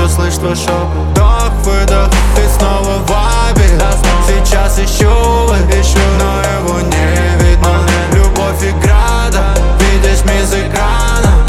Уже слышь твой шепот, вдох-выдох, ты снова в вайбе. Сейчас ищу, но его не видно. Любовь игра, да, видишь мисс экрана.